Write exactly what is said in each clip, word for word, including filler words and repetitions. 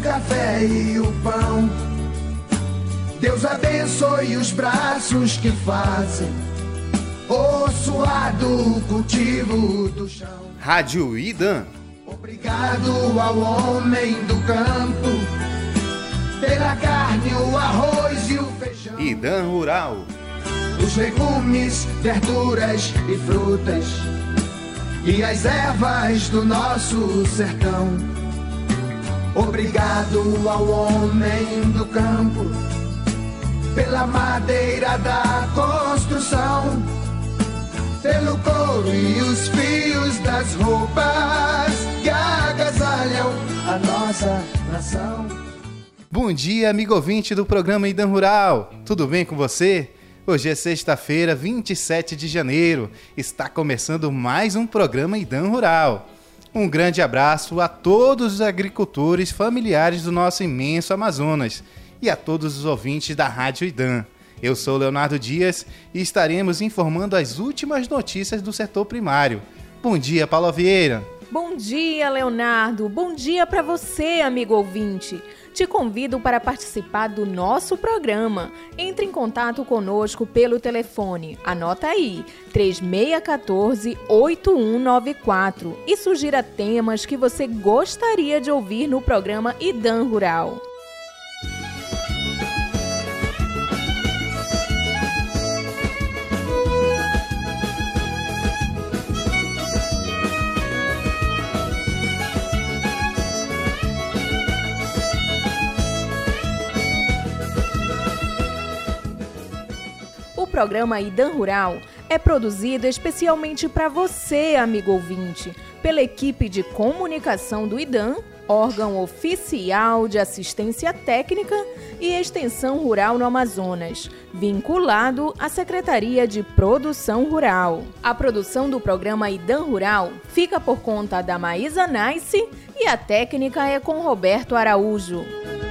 café e o pão. Deus abençoe os braços que fazem o suado cultivo do chão. Rádio Idã. Obrigado ao homem do campo pela carne, o arroz e o feijão. Idã Rural. Os legumes, verduras e frutas e as ervas do nosso sertão. Obrigado ao homem do campo pela madeira da construção, pelo couro e os fios das roupas que agasalham a nossa nação. Bom dia, amigo ouvinte do programa Idã Rural. Tudo bem com você? Hoje é sexta-feira, vinte e sete de janeiro. Está começando mais um programa Idã Rural. Um grande abraço a todos os agricultores familiares do nosso imenso Amazonas e a todos os ouvintes da Rádio Idã. Eu sou Leonardo Dias e estaremos informando as últimas notícias do setor primário. Bom dia, Paula Vieira. Bom dia, Leonardo. Bom dia para você, amigo ouvinte. Te convido para participar do nosso programa. Entre em contato conosco pelo telefone. Anota aí, três seis um quatro, oito um nove quatro e sugira temas que você gostaria de ouvir no programa Idã Rural. O programa Idã Rural é produzido especialmente para você, amigo ouvinte, pela equipe de comunicação do Idã, órgão oficial de assistência técnica e extensão rural no Amazonas, vinculado à Secretaria de Produção Rural. A produção do programa Idã Rural fica por conta da Maísa Nice e a técnica é com Roberto Araújo.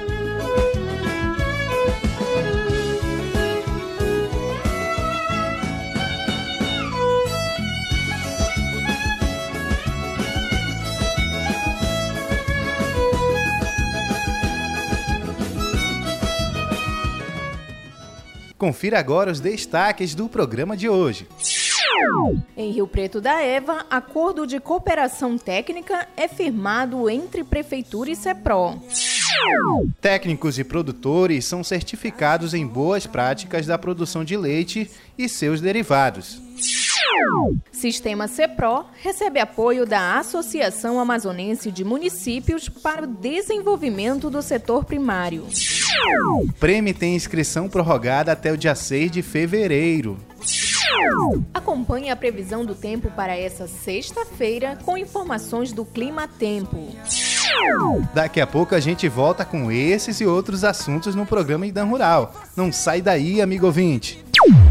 Confira agora os destaques do programa de hoje. Em Rio Preto da Eva, acordo de cooperação técnica é firmado entre Prefeitura e CEPRO. Técnicos e produtores são certificados em boas práticas da produção de leite e seus derivados. Sistema CEPRO recebe apoio da Associação Amazonense de Municípios para o desenvolvimento do setor primário. O prêmio tem inscrição prorrogada até o dia seis de fevereiro. Acompanhe a previsão do tempo para essa sexta-feira com informações do Clima Tempo. Daqui a pouco a gente volta com esses e outros assuntos no programa Idã Rural. Não sai daí, amigo ouvinte.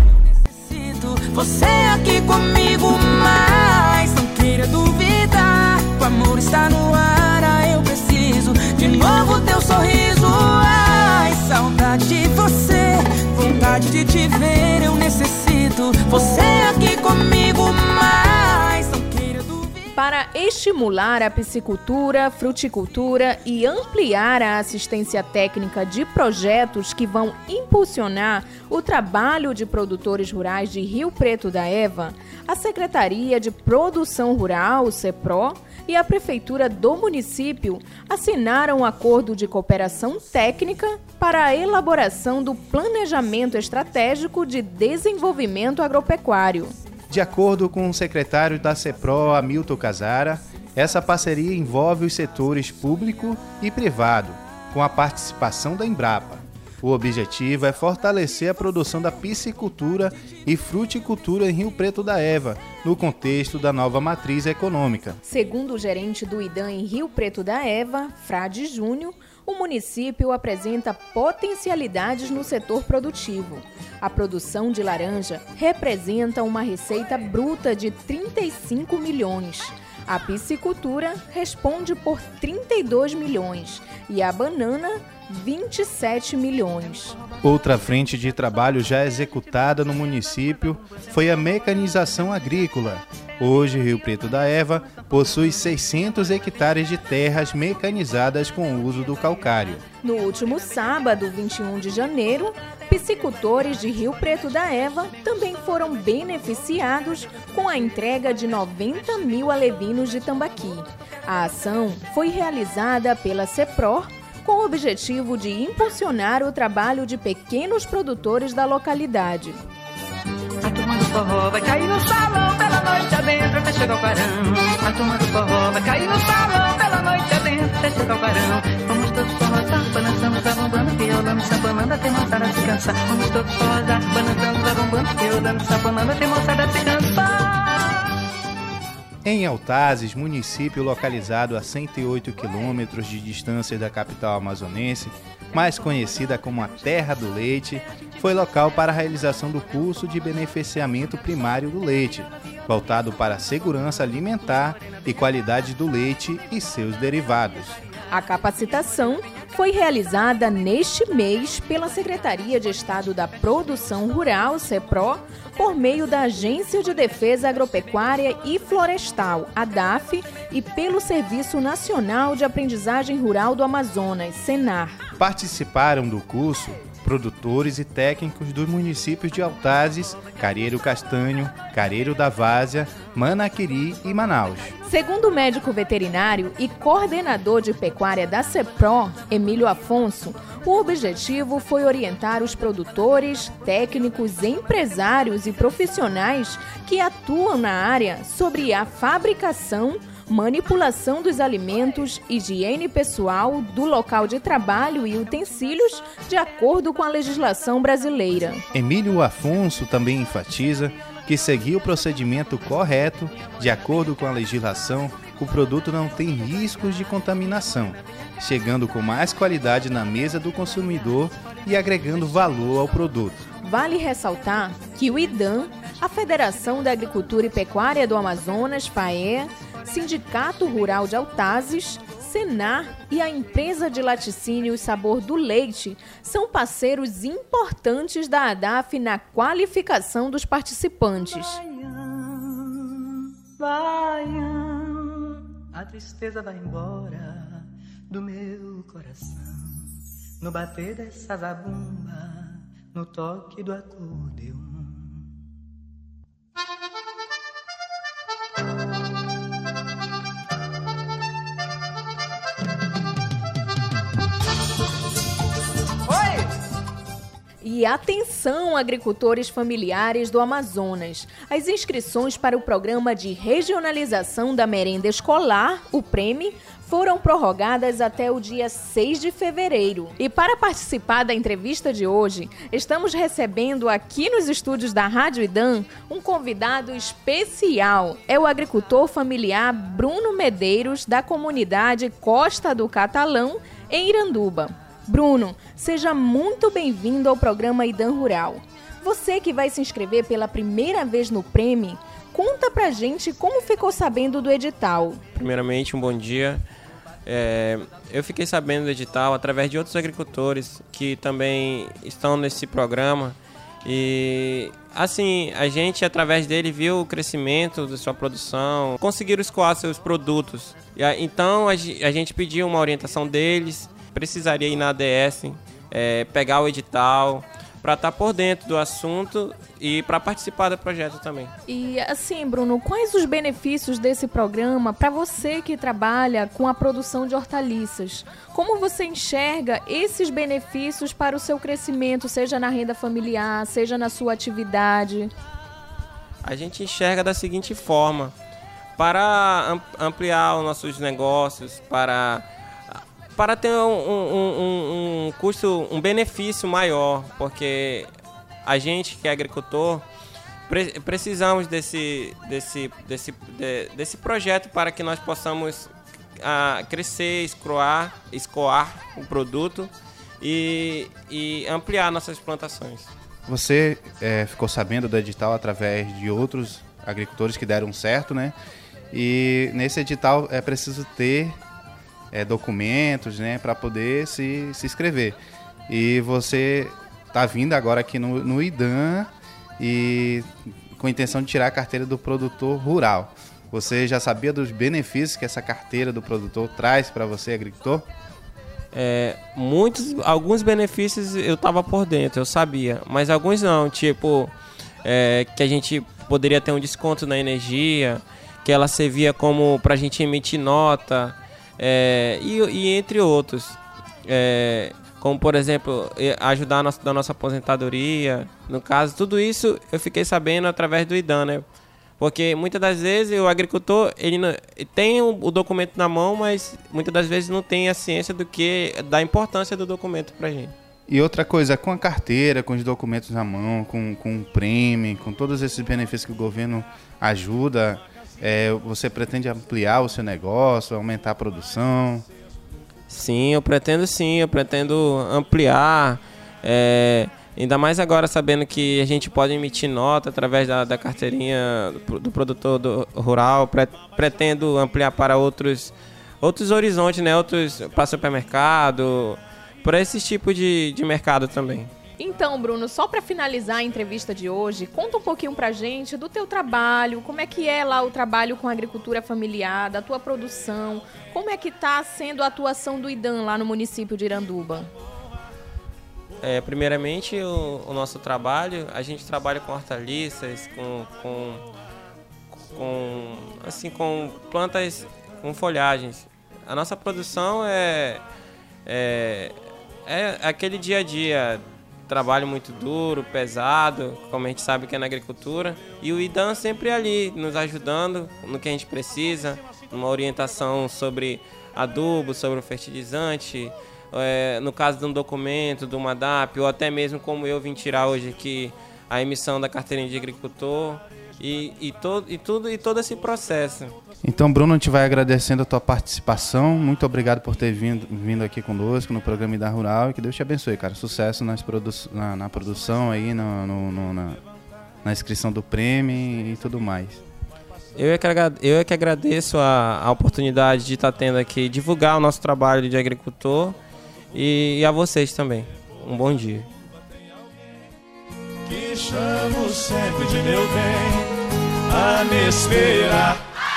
Você aqui comigo, mas não queira duvidar. O amor está no ar, ah, eu preciso de novo teu sorriso. Ai, saudade de você, vontade de te ver, eu necessito. Você aqui comigo, mas não queira duvidar. Para estimular a piscicultura, fruticultura e ampliar a assistência técnica de projetos que vão impulsionar o trabalho de produtores rurais de Rio Preto da Eva, a Secretaria de Produção Rural, CEPRO, e a Prefeitura do município assinaram um acordo de cooperação técnica para a elaboração do Planejamento Estratégico de Desenvolvimento Agropecuário. De acordo com o secretário da CEPRO, Hamilton Casara, essa parceria envolve os setores público e privado, com a participação da Embrapa. O objetivo é fortalecer a produção da piscicultura e fruticultura em Rio Preto da Eva, no contexto da nova matriz econômica. Segundo o gerente do Idã em Rio Preto da Eva, Frade Júnior, o município apresenta potencialidades no setor produtivo. A produção de laranja representa uma receita bruta de trinta e cinco milhões. A piscicultura responde por trinta e dois milhões e a banana, vinte e sete milhões. Outra frente de trabalho já executada no município foi a mecanização agrícola. Hoje, Rio Preto da Eva possui seiscentos hectares de terras mecanizadas com o uso do calcário. No último sábado, vinte e um de janeiro, piscicultores de Rio Preto da Eva também foram beneficiados com a entrega de noventa mil alevinos de tambaqui. A ação foi realizada pela CEPRO com o objetivo de impulsionar o trabalho de pequenos produtores da localidade. A turma do forró vai cair no salão pela noite adentro até chegar o clarão. A turma do forró vai cair no salão pela noite adentro até chegar o clarão. Vamos todos forrosar, balançando, zabambando, violando, sabanando até moçada se cansar. Vamos todos forrosar, balançando, zabambando, violando, sabanando até moçada se cansar. Em Altazes, município localizado a cento e oito quilômetros de distância da capital amazonense, mais conhecida como a Terra do Leite, foi local para a realização do curso de beneficiamento primário do leite, voltado para a segurança alimentar e qualidade do leite e seus derivados. A capacitação foi realizada neste mês pela Secretaria de Estado da Produção Rural, CEPRO, por meio da Agência de Defesa Agropecuária e Florestal, A D A F, e pelo Serviço Nacional de Aprendizagem Rural do Amazonas, SENAR. Participaram do curso produtores e técnicos dos municípios de Altazes, Careiro Castanho, Careiro da Várzea, Manaquiri e Manaus. Segundo o médico veterinário e coordenador de pecuária da CEPRO, Emílio Afonso, o objetivo foi orientar os produtores, técnicos, empresários e profissionais que atuam na área sobre a fabricação, manipulação dos alimentos, higiene pessoal, do local de trabalho e utensílios, de acordo com a legislação brasileira. Emílio Afonso também enfatiza que seguir o procedimento correto, de acordo com a legislação, o produto não tem riscos de contaminação, chegando com mais qualidade na mesa do consumidor e agregando valor ao produto. Vale ressaltar que o IDAM, a Federação da Agricultura e Pecuária do Amazonas, FAEA, Sindicato Rural de Altazes, SENAR e a empresa de laticínio e sabor do leite são parceiros importantes da A D A F na qualificação dos participantes. Vai, a tristeza vai embora do meu coração, no bater dessa zabumba, no toque do acordeão. E atenção, agricultores familiares do Amazonas! As inscrições para o Programa de Regionalização da Merenda Escolar, o PREME, foram prorrogadas até o dia seis de fevereiro. E para participar da entrevista de hoje, estamos recebendo aqui nos estúdios da Rádio IDAM um convidado especial. É o agricultor familiar Bruno Medeiros, da comunidade Costa do Catalão, em Iranduba. Bruno, seja muito bem-vindo ao programa IDAM Rural. Você que vai se inscrever pela primeira vez no PREME, conta pra gente como ficou sabendo do edital. Primeiramente, um bom dia. É, eu fiquei sabendo do edital através de outros agricultores que também estão nesse programa. E, assim, a gente, através dele, viu o crescimento da sua produção, conseguiram escoar seus produtos. E, então, a, a gente pediu uma orientação deles. Precisaria ir na A D S, é, pegar o edital, para estar por dentro do assunto e para participar do projeto também. E assim, Bruno, quais os benefícios desse programa para você que trabalha com a produção de hortaliças? Como você enxerga esses benefícios para o seu crescimento, seja na renda familiar, seja na sua atividade? A gente enxerga da seguinte forma: para ampliar os nossos negócios, para... para ter um, um, um, um custo, um benefício maior, porque a gente que é agricultor, pre- precisamos desse, desse, desse, de, desse projeto para que nós possamos ah, crescer, escoar, escoar o produto e, e ampliar nossas plantações. Você é, ficou sabendo do edital através de outros agricultores que deram certo, né? E nesse edital é preciso ter É, documentos, né, para poder se, se inscrever. E você está vindo agora aqui no, no IDAM e com a intenção de tirar a carteira do produtor rural. Você já sabia dos benefícios que essa carteira do produtor traz para você, agricultor? É, muitos, alguns benefícios eu estava por dentro, eu sabia, mas alguns não, tipo, é, que a gente poderia ter um desconto na energia, que ela servia como para a gente emitir nota, é, e, e entre outros, é, como por exemplo, ajudar a nossa, da nossa aposentadoria, no caso, tudo isso eu fiquei sabendo através do IDAN, né? Porque muitas das vezes o agricultor ele não, tem o, o documento na mão, mas muitas das vezes não tem a ciência do que, da importância do documento pra gente. E outra coisa, com a carteira, com os documentos na mão, com, com o prêmio, com todos esses benefícios que o governo ajuda, é, você pretende ampliar o seu negócio, aumentar a produção? Sim, eu pretendo sim, eu pretendo ampliar, é, ainda mais agora sabendo que a gente pode emitir nota através da, da carteirinha do, do produtor do, rural. Pre, pretendo ampliar para outros, outros horizontes, né? Outros, para supermercado, para esse tipo de, de mercado também. Então, Bruno, só para finalizar a entrevista de hoje, conta um pouquinho pra gente do teu trabalho, como é que é lá o trabalho com a agricultura familiar, da tua produção, como é que tá sendo a atuação do IDAN lá no município de Iranduba? É, primeiramente, o, o nosso trabalho, a gente trabalha com hortaliças, com, com, com, assim, com plantas, com folhagens. A nossa produção é, é, é aquele dia a dia, trabalho muito duro, pesado, como a gente sabe que é na agricultura. E o IDAN sempre ali, nos ajudando no que a gente precisa, uma orientação sobre adubo, sobre o fertilizante, É, no caso de um documento, de uma D A P, ou até mesmo como eu vim tirar hoje aqui a emissão da carteirinha de agricultor e, e, to, e, tudo, e todo esse processo. Então, Bruno, a gente vai agradecendo a tua participação. Muito obrigado por ter vindo, vindo aqui conosco no programa IDAN Rural e que Deus te abençoe, cara. Sucesso nas produ na, na produção aí, no, no, no, na, na inscrição do prêmio e tudo mais. Eu é que, eu é que agradeço a, a oportunidade de estar tendo aqui, divulgar o nosso trabalho de agricultor. E, e a vocês também. Um bom dia. Que chamo sempre de meu bem a me esperar.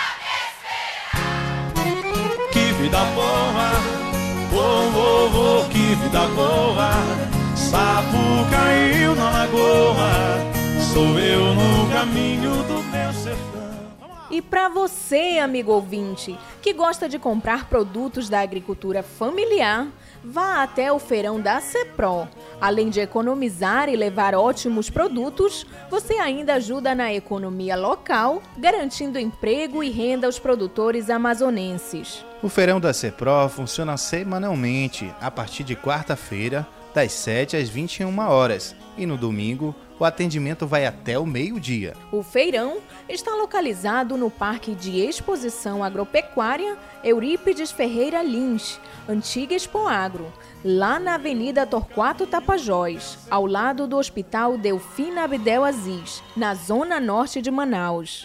Que vida boa, oh, oh, oh, que vida boa. Sapo caiu na lagoa, sou eu no caminho do meu sertão. E para você, amigo ouvinte, que gosta de comprar produtos da agricultura familiar, vá até o feirão da CEPRO. Além de economizar e levar ótimos produtos, você ainda ajuda na economia local, garantindo emprego e renda aos produtores amazonenses. O feirão da CEPRO funciona semanalmente, a partir de quarta-feira, das sete às vinte e uma horas, e no domingo, o atendimento vai até o meio-dia. O feirão está localizado no Parque de Exposição Agropecuária Eurípides Ferreira Lins, antiga Expoagro, lá na Avenida Torquato Tapajós, ao lado do Hospital Delfina Abdel Aziz, na zona norte de Manaus.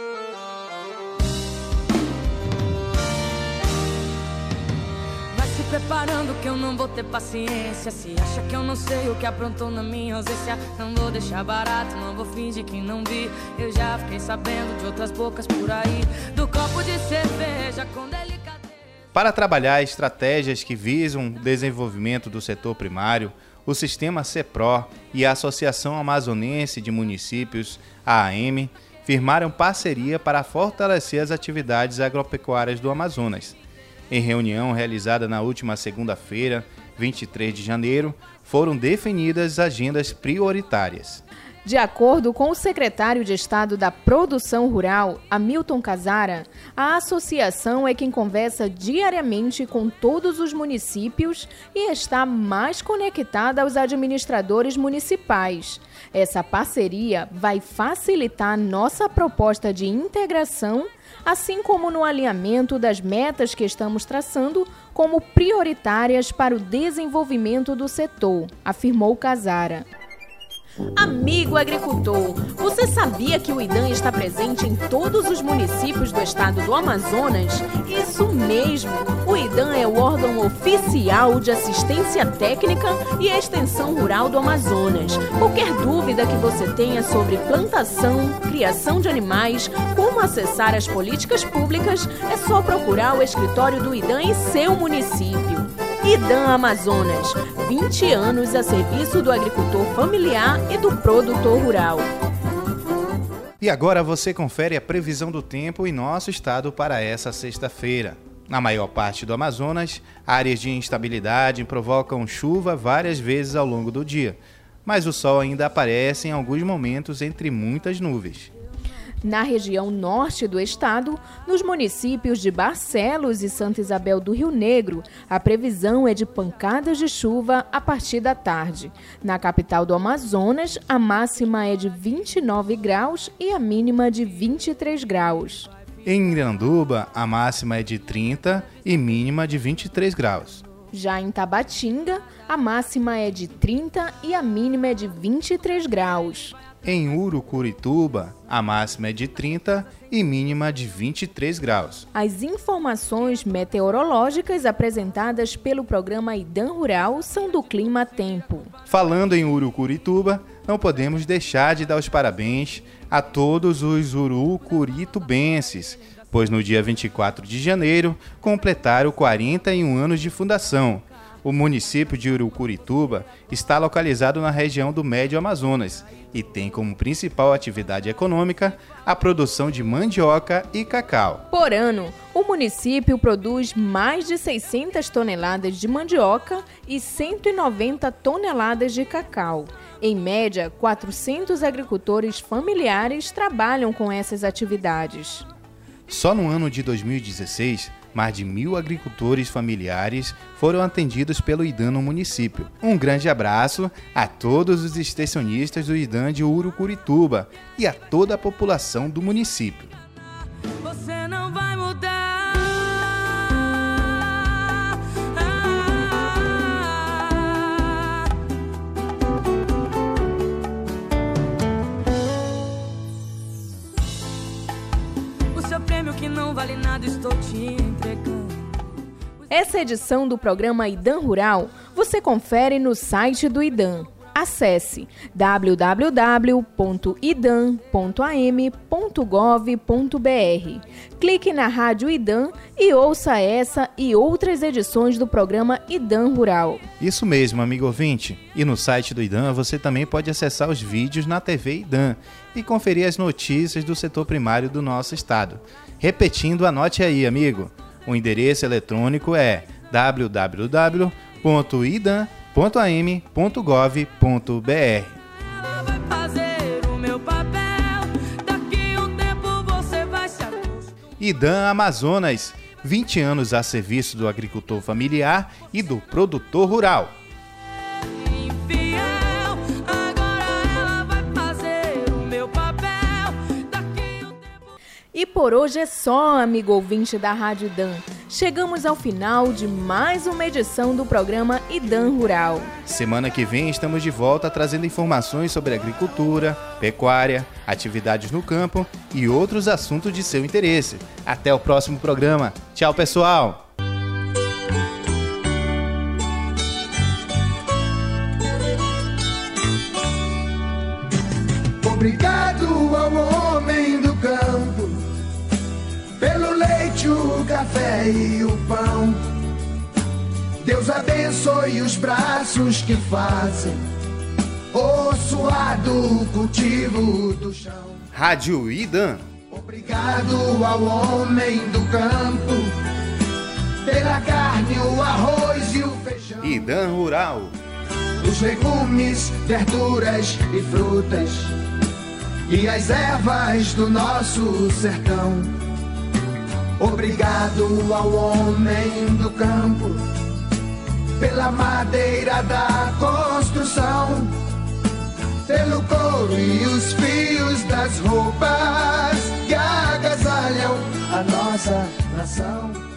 Preparando que eu não vou ter paciência. Se acha que eu não sei o que aprontou na minha ausência, não vou deixar barato, não vou fingir que não vi. Eu já fiquei sabendo de outras bocas por aí, do copo de cerveja com delicadeza. Para trabalhar estratégias que visam o desenvolvimento do setor primário, o Sistema CEPRO e a Associação Amazonense de Municípios, a AME, firmaram parceria para fortalecer as atividades agropecuárias do Amazonas. Em reunião realizada na última segunda-feira, vinte e três de janeiro, foram definidas agendas prioritárias. De acordo com o secretário de Estado da Produção Rural, Hamilton Casara, a associação é quem conversa diariamente com todos os municípios e está mais conectada aos administradores municipais. Essa parceria vai facilitar nossa proposta de integração, assim como no alinhamento das metas que estamos traçando como prioritárias para o desenvolvimento do setor, afirmou Casara. Amigo agricultor, você sabia que o IDAM está presente em todos os municípios do estado do Amazonas? Isso mesmo! O IDAM é o órgão oficial de assistência técnica e extensão rural do Amazonas. Qualquer dúvida que você tenha sobre plantação, criação de animais, como acessar as políticas públicas, é só procurar o escritório do IDAM em seu município. IDAM Amazonas, vinte anos a serviço do agricultor familiar e do produtor rural. E agora você confere a previsão do tempo em nosso estado para essa sexta-feira. Na maior parte do Amazonas, áreas de instabilidade provocam chuva várias vezes ao longo do dia, mas o sol ainda aparece em alguns momentos entre muitas nuvens. Na região norte do estado, nos municípios de Barcelos e Santa Isabel do Rio Negro, a previsão é de pancadas de chuva a partir da tarde. Na capital do Amazonas, a máxima é de vinte e nove graus e a mínima de vinte e três graus. Em Iranduba, a máxima é de trinta e mínima de vinte e três graus. Já em Tabatinga, a máxima é de trinta e a mínima é de vinte e três graus. Em Urucurituba, a máxima é de trinta e mínima de vinte e três graus. As informações meteorológicas apresentadas pelo programa IDAM Rural são do Clima Tempo. Falando em Urucurituba, não podemos deixar de dar os parabéns a todos os urucuritubenses, pois no dia vinte e quatro de janeiro completaram quarenta e um anos de fundação. O município de Urucurituba está localizado na região do Médio Amazonas e tem como principal atividade econômica a produção de mandioca e cacau. Por ano, o município produz mais de seiscentas toneladas de mandioca e cento e noventa toneladas de cacau. Em média, quatrocentos agricultores familiares trabalham com essas atividades. Só no ano de dois mil e dezesseis, mais de mil agricultores familiares foram atendidos pelo IDAM no município. Um grande abraço a todos os extensionistas do IDAM de Urucurituba e a toda a população do município. Você não vai mudar. O seu prêmio que não vale nada, estou te entregando. Essa edição do programa IDAM Rural você confere no site do IDAM. Acesse w w w ponto idam ponto a m ponto gov ponto b r. Clique na Rádio IDAM e ouça essa e outras edições do programa IDAM Rural. Isso mesmo, amigo ouvinte. E no site do IDAM você também pode acessar os vídeos na T V IDAM e conferir as notícias do setor primário do nosso estado. Repetindo, anote aí, amigo. O endereço eletrônico é w w w ponto idam ponto a m ponto gov ponto b r. Ela vai fazer o meu papel. Daqui um tempo você vai se acostumar. IDAM Amazonas, vinte anos a serviço do agricultor familiar e do produtor rural. Infiel, agora ela vai fazer o meu papel. Daqui um tempo. E por hoje é só, amigo ouvinte da Rádio IDAM. Chegamos ao final de mais uma edição do programa IDAM Rural. Semana que vem estamos de volta trazendo informações sobre agricultura, pecuária, atividades no campo e outros assuntos de seu interesse. Até o próximo programa. Tchau, pessoal! Obrigado ao homem do campo pelo leite, o café e o pão. Deus abençoe os braços que fazem o suado cultivo do chão. Rádio IDAM. Obrigado ao homem do campo pela carne, o arroz e o feijão. IDAM Rural. Os legumes, verduras e frutas e as ervas do nosso sertão. Obrigado ao homem do campo pela madeira da construção, pelo couro e os fios das roupas que agasalham a nossa nação.